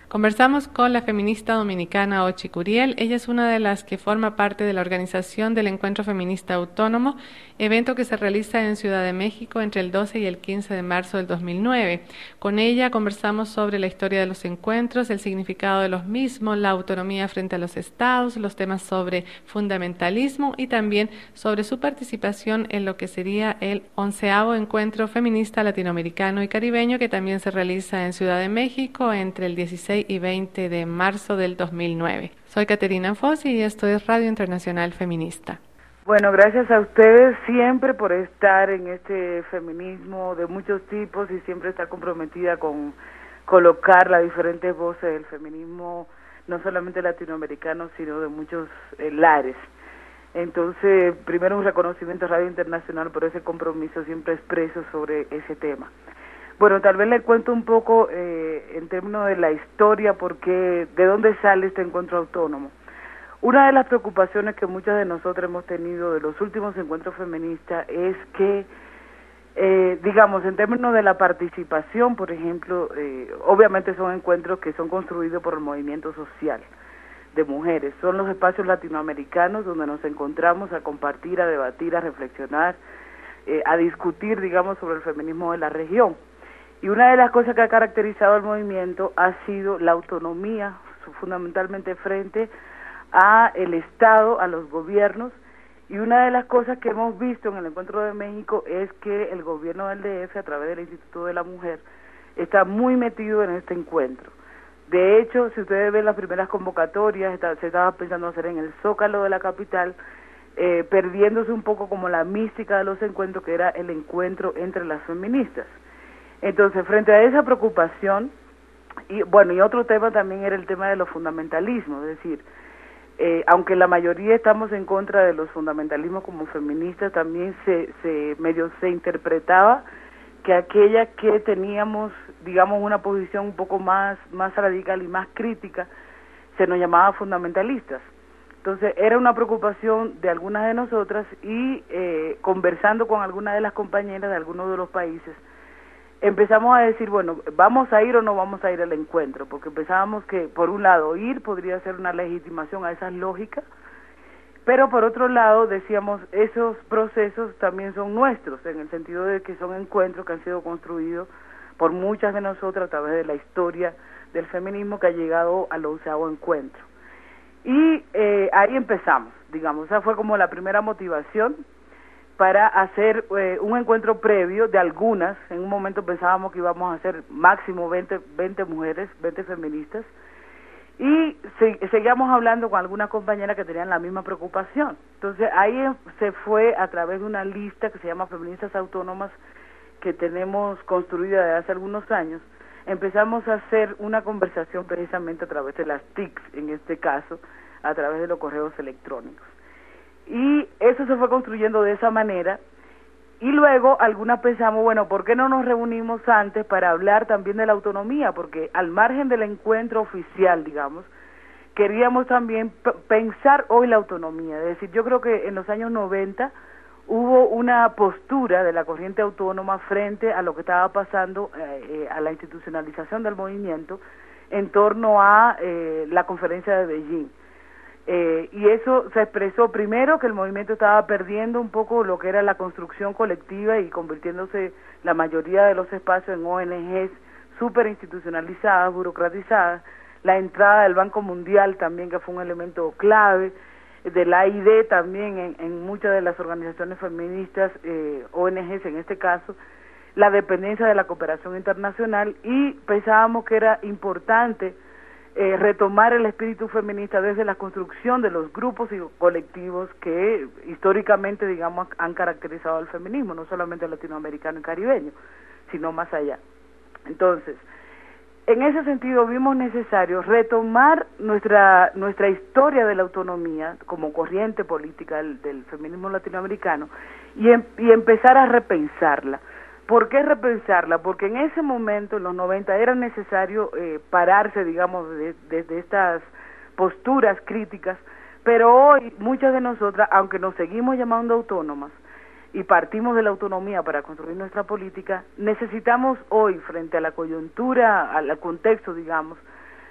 Conversamos con la feminista dominicana Ochi Curiel. Ella es una de las que forma parte de la organización del Encuentro Feminista Autónomo, evento que se realiza en Ciudad de México entre el 12 y el 15 de marzo del 2009. Con ella conversamos sobre la historia de los encuentros, el significado de los mismos, la autonomía frente a los estados, los temas sobre fundamentalismo y también sobre su participación en lo que sería el 11º Encuentro Feminista Latinoamericano y Caribeño, que también se realiza en Ciudad de México entre el 16 y 20 de marzo del 2009. Soy Caterina Fossi y esto es Radio Internacional Feminista. Bueno, gracias a ustedes siempre por estar en este feminismo de muchos tipos y siempre estar comprometida con colocar las diferentes voces del feminismo, no solamente latinoamericano, sino de muchos lares. Entonces, primero un reconocimiento a Radio Internacional por ese compromiso siempre expreso sobre ese tema. Bueno, tal vez le cuento un poco en términos de la historia, de dónde sale este encuentro autónomo. Una de las preocupaciones que muchas de nosotros hemos tenido de los últimos encuentros feministas es que, digamos, en términos de la participación, por ejemplo, obviamente son encuentros que son construidos por el movimiento social de mujeres. Son los espacios latinoamericanos donde nos encontramos a compartir, a debatir, a reflexionar, a discutir, digamos, sobre el feminismo de la región. Y una de las cosas que ha caracterizado al movimiento ha sido la autonomía, fundamentalmente frente a el Estado, a los gobiernos, y una de las cosas que hemos visto en el Encuentro de México es que el gobierno del DF, a través del Instituto de la Mujer, está muy metido en este encuentro. De hecho, si ustedes ven las primeras convocatorias, se estaba pensando hacer en el Zócalo de la capital, perdiéndose un poco como la mística de los encuentros, que era el encuentro entre las feministas. Entonces, frente a esa preocupación, y otro tema también era el tema de los fundamentalismos, es decir, aunque la mayoría estamos en contra de los fundamentalismos como feministas, también se interpretaba que aquella que teníamos, digamos, una posición un poco más radical y más crítica, se nos llamaba fundamentalistas. Entonces, era una preocupación de algunas de nosotras y conversando con algunas de las compañeras de algunos de los países, empezamos a decir, bueno, ¿vamos a ir o no vamos a ir al encuentro? Porque pensábamos que, por un lado, ir podría ser una legitimación a esas lógicas, pero por otro lado, decíamos, esos procesos también son nuestros, en el sentido de que son encuentros que han sido construidos por muchas de nosotras a través de la historia del feminismo que ha llegado al 11º encuentro. Y ahí empezamos, digamos, esa fue como la primera motivación para hacer un encuentro previo de algunas. En un momento pensábamos que íbamos a hacer máximo 20 mujeres, 20 feministas, y seguíamos hablando con algunas compañeras que tenían la misma preocupación. Entonces ahí se fue a través de una lista que se llama Feministas Autónomas, que tenemos construida desde hace algunos años. Empezamos a hacer una conversación precisamente a través de las TICs, en este caso, a través de los correos electrónicos. Y eso se fue construyendo de esa manera, y luego algunas pensamos, bueno, ¿por qué no nos reunimos antes para hablar también de la autonomía? Porque al margen del encuentro oficial, digamos, queríamos también pensar hoy la autonomía. Es decir, yo creo que en los años 90 hubo una postura de la corriente autónoma frente a lo que estaba pasando, a la institucionalización del movimiento en torno a la conferencia de Beijing. Y eso se expresó primero que el movimiento estaba perdiendo un poco lo que era la construcción colectiva y convirtiéndose la mayoría de los espacios en ONGs súper institucionalizadas, burocratizadas, la entrada del Banco Mundial también, que fue un elemento clave, de la AID también en muchas de las organizaciones feministas, ONGs en este caso, la dependencia de la cooperación internacional, y pensábamos que era importante retomar el espíritu feminista desde la construcción de los grupos y colectivos que históricamente, digamos, han caracterizado al feminismo, no solamente latinoamericano y caribeño, sino más allá. Entonces, en ese sentido vimos necesario retomar nuestra historia de la autonomía como corriente política del feminismo latinoamericano y empezar a repensarla. ¿Por qué repensarla? Porque en ese momento, en los 90, era necesario pararse, digamos, desde estas posturas críticas, pero hoy muchas de nosotras, aunque nos seguimos llamando autónomas y partimos de la autonomía para construir nuestra política, necesitamos hoy, frente a la coyuntura, al contexto, digamos,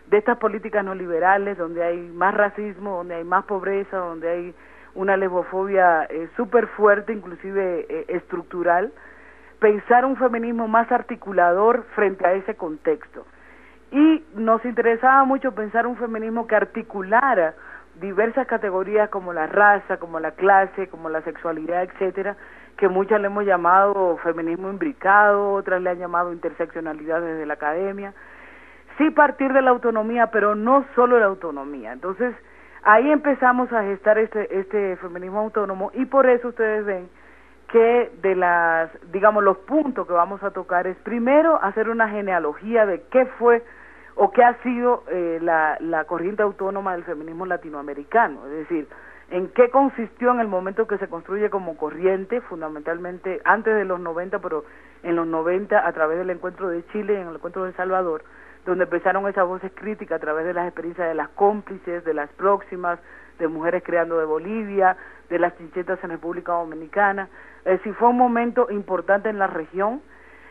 de estas políticas no liberales, donde hay más racismo, donde hay más pobreza, donde hay una lesbofobia súper fuerte, inclusive estructural, pensar un feminismo más articulador frente a ese contexto. Y nos interesaba mucho pensar un feminismo que articulara diversas categorías como la raza, como la clase, como la sexualidad, etcétera, que muchas le hemos llamado feminismo imbricado, otras le han llamado interseccionalidad desde la academia. Sí partir de la autonomía, pero no solo la autonomía. Entonces, ahí empezamos a gestar este feminismo autónomo, y por eso ustedes ven que de los puntos que vamos a tocar es primero hacer una genealogía de qué fue o qué ha sido la corriente autónoma del feminismo latinoamericano, es decir, en qué consistió en el momento que se construye como corriente, fundamentalmente antes de los 90, pero en los 90 a través del encuentro de Chile y en el encuentro de El Salvador, donde empezaron esas voces críticas a través de las experiencias de las cómplices, de las próximas, de Mujeres Creando de Bolivia, de las chinchetas en República Dominicana. Es decir, fue un momento importante en la región,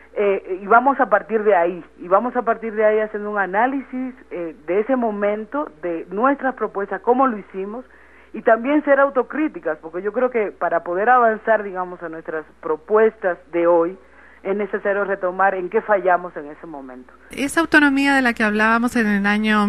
y vamos a partir de ahí, haciendo un análisis de ese momento, de nuestras propuestas, cómo lo hicimos, y también ser autocríticas, porque yo creo que para poder avanzar, digamos, en nuestras propuestas de hoy, es necesario retomar en qué fallamos en ese momento. Esa autonomía de la que hablábamos en el año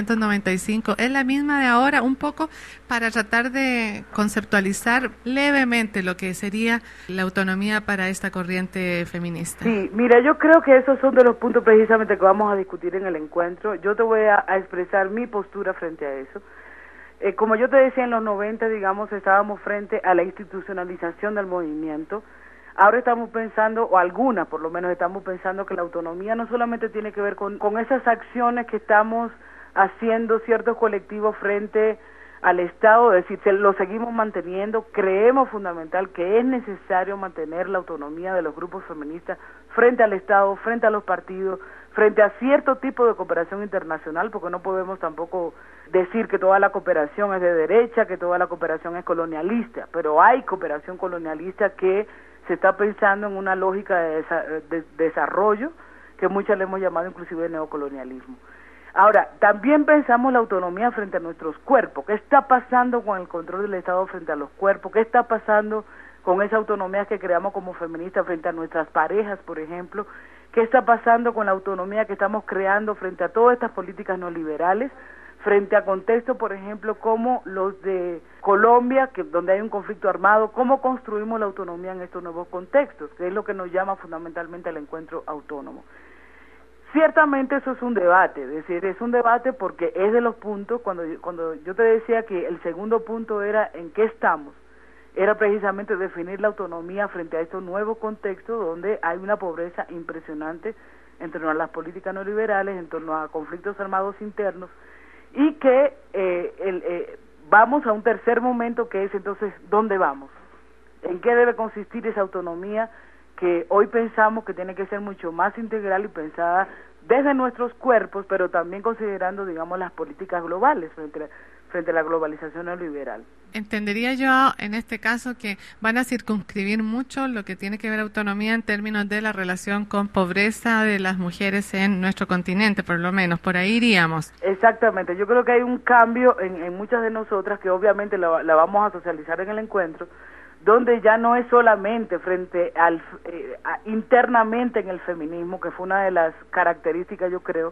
1995, ¿es la misma de ahora? Un poco para tratar de conceptualizar levemente lo que sería la autonomía para esta corriente feminista. Sí, mira, yo creo que esos son de los puntos precisamente que vamos a discutir en el encuentro. Yo te voy a expresar mi postura frente a eso. Como yo te decía, en los 90, digamos, estábamos frente a la institucionalización del movimiento. Ahora estamos pensando, o algunas por lo menos estamos pensando, que la autonomía no solamente tiene que ver con esas acciones que estamos haciendo ciertos colectivos frente al Estado, es decir, lo seguimos manteniendo. Creemos fundamental que es necesario mantener la autonomía de los grupos feministas frente al Estado, frente a los partidos, frente a cierto tipo de cooperación internacional, porque no podemos tampoco decir que toda la cooperación es de derecha, que toda la cooperación es colonialista, pero hay cooperación colonialista que se está pensando en una lógica de desarrollo, que muchas le hemos llamado inclusive neocolonialismo. Ahora, también pensamos la autonomía frente a nuestros cuerpos. ¿Qué está pasando con el control del Estado frente a los cuerpos? ¿Qué está pasando con esa autonomía que creamos como feministas frente a nuestras parejas, por ejemplo? ¿Qué está pasando con la autonomía que estamos creando frente a todas estas políticas neoliberales? Frente a contextos, por ejemplo, como los de Colombia, donde hay un conflicto armado, ¿cómo construimos la autonomía en estos nuevos contextos? Que es lo que nos llama fundamentalmente al encuentro autónomo. Ciertamente eso es un debate, es decir, es un debate porque es de los puntos, cuando yo te decía que el segundo punto era en qué estamos, era precisamente definir la autonomía frente a estos nuevos contextos donde hay una pobreza impresionante en torno a las políticas neoliberales, en torno a conflictos armados internos, y que vamos a un tercer momento, que es entonces ¿dónde vamos? ¿En qué debe consistir esa autonomía que hoy pensamos que tiene que ser mucho más integral y pensada desde nuestros cuerpos, pero también considerando, digamos, las políticas globales frente a la globalización neoliberal? Entendería yo en este caso que van a circunscribir mucho lo que tiene que ver autonomía en términos de la relación con pobreza de las mujeres en nuestro continente, por lo menos, por ahí iríamos. Exactamente, yo creo que hay un cambio en muchas de nosotras, que obviamente la vamos a socializar en el encuentro, donde ya no es solamente frente al internamente en el feminismo, que fue una de las características, yo creo,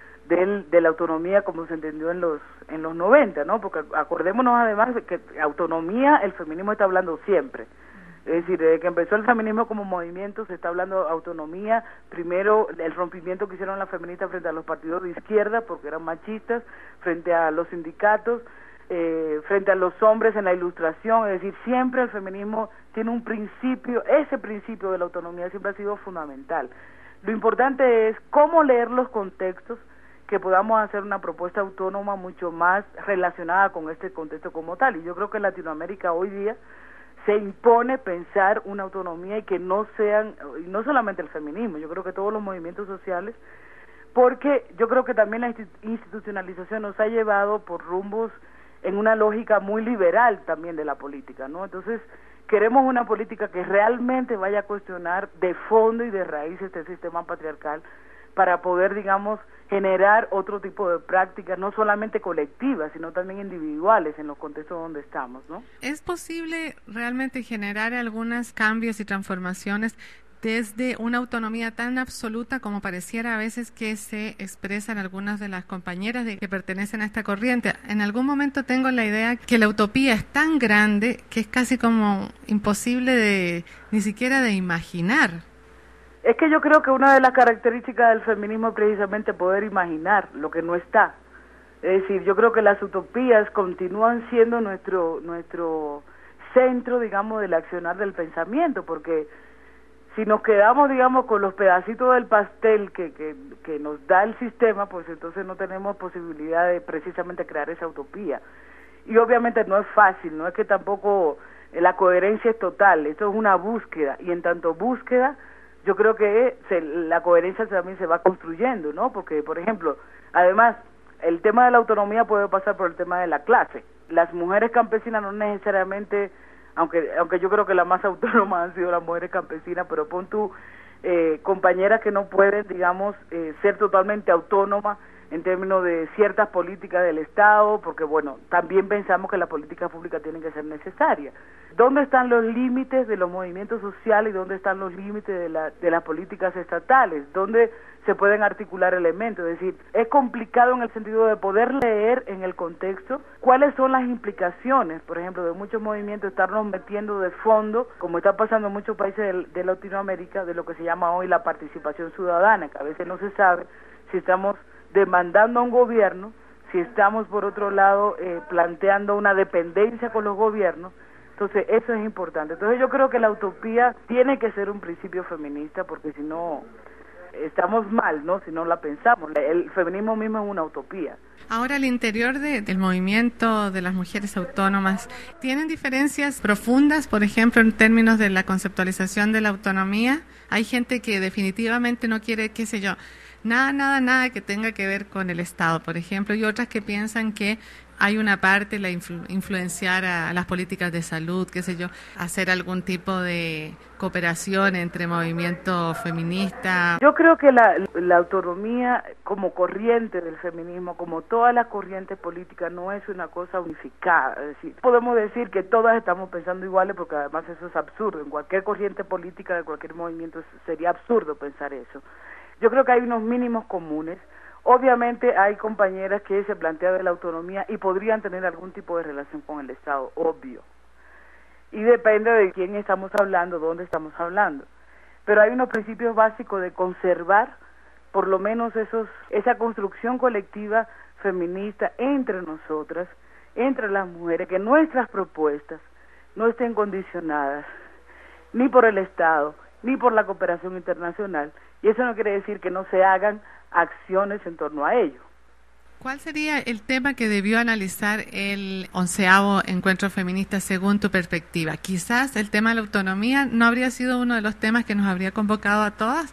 de la autonomía como se entendió en los 90, ¿no? Porque acordémonos además de que autonomía el feminismo está hablando siempre. Es decir, desde que empezó el feminismo como movimiento se está hablando de autonomía. Primero el rompimiento que hicieron las feministas frente a los partidos de izquierda porque eran machistas, frente a los sindicatos, frente a los hombres en la ilustración. Es decir, siempre el feminismo tiene un principio, ese principio de la autonomía siempre ha sido fundamental. Lo importante es cómo leer los contextos, que podamos hacer una propuesta autónoma mucho más relacionada con este contexto como tal. Y yo creo que en Latinoamérica hoy día se impone pensar una autonomía y que no sean, y no solamente el feminismo, yo creo que todos los movimientos sociales, porque yo creo que también la institucionalización nos ha llevado por rumbos en una lógica muy liberal también de la política, ¿no? Entonces, queremos una política que realmente vaya a cuestionar de fondo y de raíz este sistema patriarcal para poder, digamos, generar otro tipo de prácticas, no solamente colectivas, sino también individuales en los contextos donde estamos, ¿no? ¿Es posible realmente generar algunos cambios y transformaciones desde una autonomía tan absoluta como pareciera a veces que se expresan algunas de las compañeras que pertenecen a esta corriente? En algún momento tengo la idea que la utopía es tan grande que es casi como imposible ni siquiera de imaginar. Es que yo creo que una de las características del feminismo es precisamente poder imaginar lo que no está. Es decir, yo creo que las utopías continúan siendo nuestro centro, digamos, del accionar del pensamiento, porque si nos quedamos, digamos, con los pedacitos del pastel que nos da el sistema, pues entonces no tenemos posibilidad de precisamente crear esa utopía. Y obviamente no es fácil, no es que tampoco la coherencia es total, esto es una búsqueda, y en tanto búsqueda, yo creo que la coherencia también se va construyendo, ¿no? Porque, por ejemplo, además, el tema de la autonomía puede pasar por el tema de la clase. Las mujeres campesinas no necesariamente, aunque yo creo que las más autónomas han sido las mujeres campesinas, pero pon tú compañeras que no pueden, digamos, ser totalmente autónomas en términos de ciertas políticas del Estado, porque bueno, también pensamos que las políticas públicas tienen que ser necesarias. ¿Dónde están los límites de los movimientos sociales y dónde están los límites de las políticas estatales? ¿Dónde se pueden articular elementos? Es decir, es complicado en el sentido de poder leer en el contexto cuáles son las implicaciones, por ejemplo, de muchos movimientos, estarnos metiendo de fondo, como está pasando en muchos países de Latinoamérica, de lo que se llama hoy la participación ciudadana, que a veces no se sabe si estamos demandando a un gobierno, si estamos por otro lado planteando una dependencia con los gobiernos. Entonces eso es importante. Entonces yo creo que la utopía tiene que ser un principio feminista, porque si no estamos mal, ¿no? Si no la pensamos. El feminismo mismo es una utopía. Ahora, al interior del movimiento de las mujeres autónomas, ¿tienen diferencias profundas, por ejemplo, en términos de la conceptualización de la autonomía? Hay gente que definitivamente no quiere, qué sé yo, nada que tenga que ver con el Estado, por ejemplo, y otras que piensan que hay una parte, influenciar a las políticas de salud, qué sé yo, hacer algún tipo de cooperación entre movimientos feministas. Yo creo que la autonomía como corriente del feminismo, como todas las corrientes políticas, no es una cosa unificada. Es decir, podemos decir que todas estamos pensando iguales, porque además eso es absurdo. En cualquier corriente política de cualquier movimiento sería absurdo pensar eso. Yo creo que hay unos mínimos comunes. Obviamente hay compañeras que se plantean de la autonomía y podrían tener algún tipo de relación con el Estado, obvio. Y depende de quién estamos hablando, dónde estamos hablando. Pero hay unos principios básicos de conservar, por lo menos esa construcción colectiva feminista entre nosotras, entre las mujeres, que nuestras propuestas no estén condicionadas ni por el Estado, ni por la cooperación internacional. Y eso no quiere decir que no se hagan acciones en torno a ello. ¿Cuál sería el tema que debió analizar el 11º Encuentro Feminista según tu perspectiva? Quizás el tema de la autonomía no habría sido uno de los temas que nos habría convocado a todas.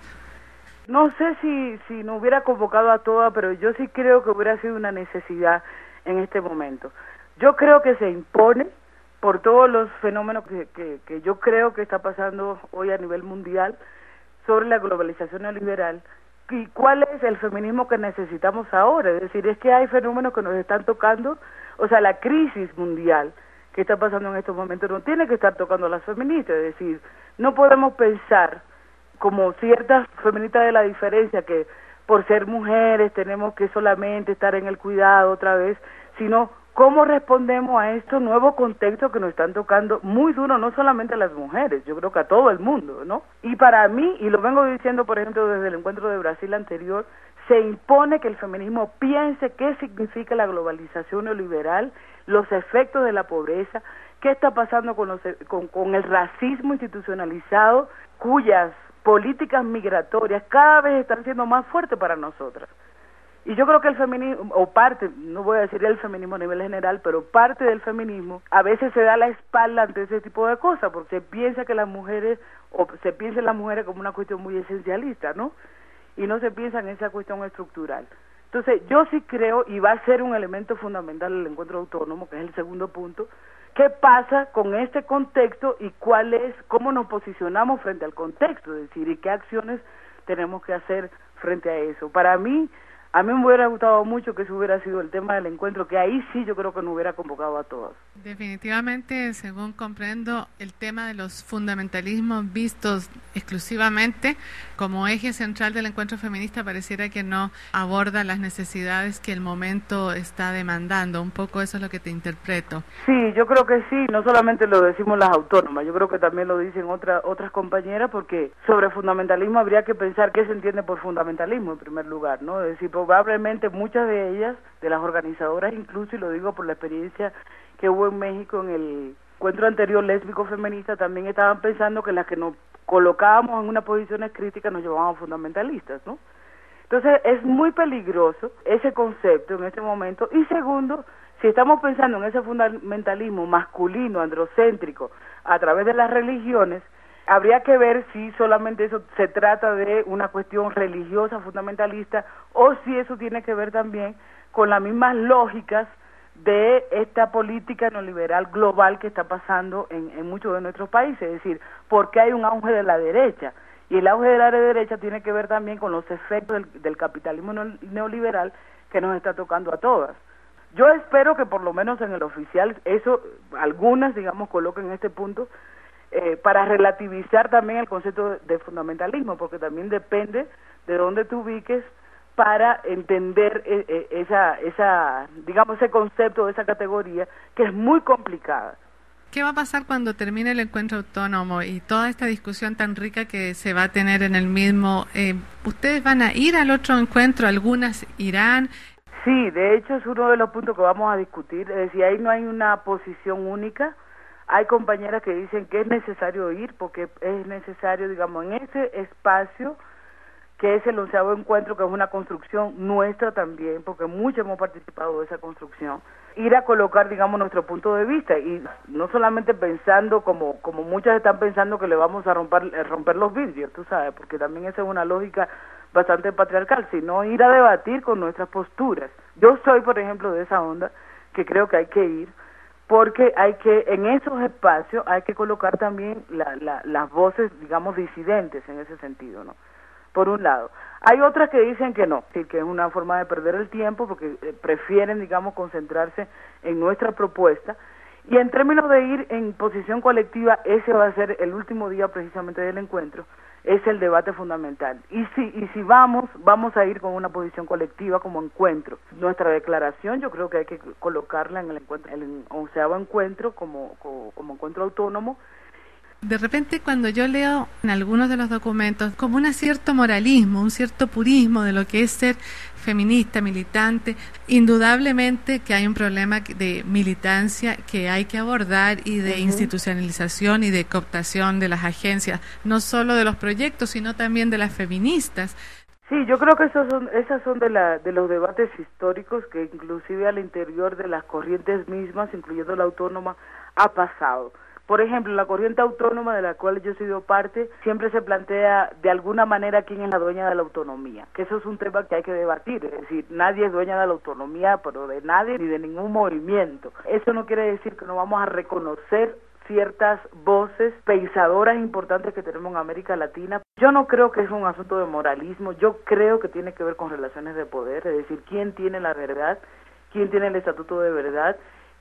No sé si nos hubiera convocado a todas, pero yo sí creo que hubiera sido una necesidad en este momento. Yo creo que se impone por todos los fenómenos que yo creo que está pasando hoy a nivel mundial sobre la globalización neoliberal. ¿Y cuál es el feminismo que necesitamos ahora? Es decir, es que hay fenómenos que nos están tocando, o sea, la crisis mundial que está pasando en estos momentos no tiene que estar tocando a las feministas. Es decir, no podemos pensar como ciertas feministas de la diferencia que por ser mujeres tenemos que solamente estar en el cuidado otra vez, sino cómo respondemos a estos nuevos contextos que nos están tocando muy duro, no solamente a las mujeres, yo creo que a todo el mundo, ¿no? Y para mí, y lo vengo diciendo, por ejemplo, desde el encuentro de Brasil anterior, se impone que el feminismo piense qué significa la globalización neoliberal, los efectos de la pobreza, qué está pasando con el racismo institucionalizado, cuyas políticas migratorias cada vez están siendo más fuertes para nosotras. Y yo creo que el feminismo, o parte, no voy a decir el feminismo a nivel general, pero parte del feminismo a veces se da la espalda ante ese tipo de cosas, porque se piensa que las mujeres, o se piensa en las mujeres como una cuestión muy esencialista, ¿no? Y no se piensa en esa cuestión estructural. Entonces, yo sí creo, y va a ser un elemento fundamental el encuentro autónomo, que es el segundo punto, ¿qué pasa con este contexto y cómo nos posicionamos frente al contexto? Es decir, y qué acciones tenemos que hacer frente a eso. Para mí, A mí me hubiera gustado mucho que ese hubiera sido el tema del encuentro, que ahí sí yo creo que nos hubiera convocado a todos. Definitivamente, según comprendo, el tema de los fundamentalismos vistos exclusivamente como eje central del encuentro feminista pareciera que no aborda las necesidades que el momento está demandando. Un poco eso es lo que te interpreto. Sí, yo creo que sí, no solamente lo decimos las autónomas, yo creo que también lo dicen otras compañeras, porque sobre fundamentalismo habría que pensar qué se entiende por fundamentalismo en primer lugar, ¿no? Es decir, probablemente muchas de ellas, de las organizadoras incluso, y lo digo por la experiencia que hubo en México en el encuentro anterior lésbico feminista, también estaban pensando que las que nos colocábamos en unas posiciones críticas nos llamaban fundamentalistas, ¿no? Entonces es muy peligroso ese concepto en este momento. Y segundo, si estamos pensando en ese fundamentalismo masculino, androcéntrico, a través de las religiones, habría que ver si solamente eso se trata de una cuestión religiosa fundamentalista o si eso tiene que ver también con las mismas lógicas de esta política neoliberal global que está pasando en muchos de nuestros países. Es decir, porque hay un auge de la derecha, y el auge de la derecha tiene que ver también con los efectos del capitalismo neoliberal que nos está tocando a todas. Yo espero que por lo menos en el oficial eso, algunas, digamos, coloquen este punto para relativizar también el concepto de fundamentalismo, porque también depende de dónde te ubiques para entender digamos, ese concepto, esa categoría, que es muy complicada. ¿Qué va a pasar cuando termine el encuentro autónomo y toda esta discusión tan rica que se va a tener en el mismo? ¿Ustedes van a ir al otro encuentro? ¿Algunas irán? Sí, de hecho es uno de los puntos que vamos a discutir. Es decir, ahí no hay una posición única. Hay compañeras que dicen que es necesario ir porque es necesario, digamos, en ese espacio que es el 11º encuentro, que es una construcción nuestra también, porque muchos hemos participado de esa construcción, ir a colocar, digamos, nuestro punto de vista, y no solamente pensando como muchas están pensando que le vamos a romper los vidrios, tú sabes, porque también esa es una lógica bastante patriarcal, sino ir a debatir con nuestras posturas. Yo soy, por ejemplo, de esa onda, que creo que hay que ir, porque en esos espacios hay que colocar también las voces, digamos, disidentes en ese sentido, ¿no? Por un lado. Hay otras que dicen que no, que es una forma de perder el tiempo porque prefieren, digamos, concentrarse en nuestra propuesta. Y en términos de ir en posición colectiva, ese va a ser el último día precisamente del encuentro, es el debate fundamental. Y si vamos a ir con una posición colectiva como encuentro. Nuestra declaración yo creo que hay que colocarla en el 11º encuentro como encuentro autónomo. De repente cuando yo leo en algunos de los documentos como un cierto moralismo, un cierto purismo de lo que es ser feminista, militante, indudablemente que hay un problema de militancia que hay que abordar y de institucionalización y de cooptación de las agencias, no solo de los proyectos, sino también de las feministas. Sí, yo creo que esas son de los debates históricos que inclusive al interior de las corrientes mismas, incluyendo la autónoma, ha pasado. Por ejemplo, la corriente autónoma de la cual yo he sido parte, siempre se plantea de alguna manera quién es la dueña de la autonomía, que eso es un tema que hay que debatir, es decir, nadie es dueña de la autonomía, pero de nadie ni de ningún movimiento. Eso no quiere decir que no vamos a reconocer ciertas voces pensadoras importantes que tenemos en América Latina. Yo no creo que es un asunto de moralismo, yo creo que tiene que ver con relaciones de poder, es decir, quién tiene la verdad, quién tiene el estatuto de verdad,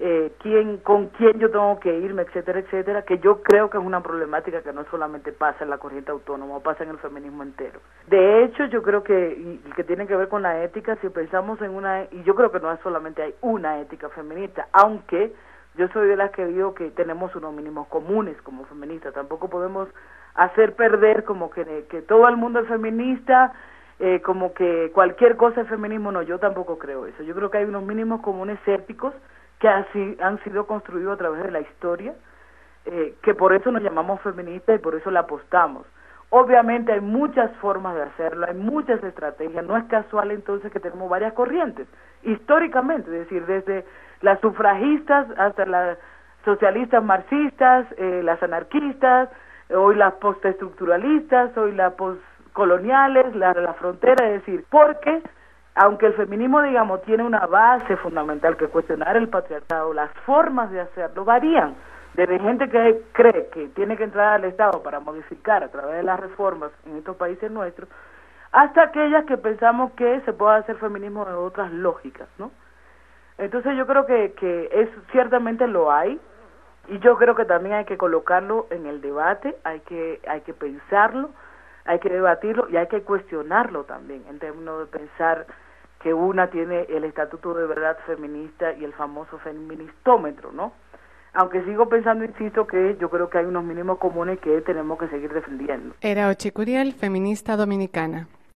con quién yo tengo que irme, etcétera, etcétera, que yo creo que es una problemática que no solamente pasa en la corriente autónoma, pasa en el feminismo entero. De hecho, yo creo que tiene que ver con la ética, si pensamos y yo creo que no solamente hay una ética feminista, aunque yo soy de las que digo que tenemos unos mínimos comunes como feministas, tampoco podemos hacer perder como que todo el mundo es feminista, como que cualquier cosa es feminismo, no, yo tampoco creo eso. Yo creo que hay unos mínimos comunes éticos que así han sido construidos a través de la historia, que por eso nos llamamos feministas y por eso le apostamos. Obviamente hay muchas formas de hacerlo, hay muchas estrategias, no es casual entonces que tenemos varias corrientes, históricamente, es decir, desde las sufragistas hasta las socialistas marxistas, las anarquistas, hoy las postestructuralistas, hoy las postcoloniales, la frontera, es decir, porque aunque el feminismo, digamos, tiene una base fundamental que cuestionar el patriarcado, las formas de hacerlo varían. Desde gente que cree que tiene que entrar al Estado para modificar a través de las reformas en estos países nuestros, hasta aquellas que pensamos que se puede hacer feminismo de otras lógicas, ¿no? Entonces yo creo que eso ciertamente lo hay, y yo creo que también hay que colocarlo en el debate, hay que pensarlo, hay que debatirlo y hay que cuestionarlo también, en términos de pensar que una tiene el estatuto de verdad feminista y el famoso feministómetro, ¿no? Aunque sigo pensando, insisto, que yo creo que hay unos mínimos comunes que tenemos que seguir defendiendo. Era Ochi Curiel, feminista dominicana.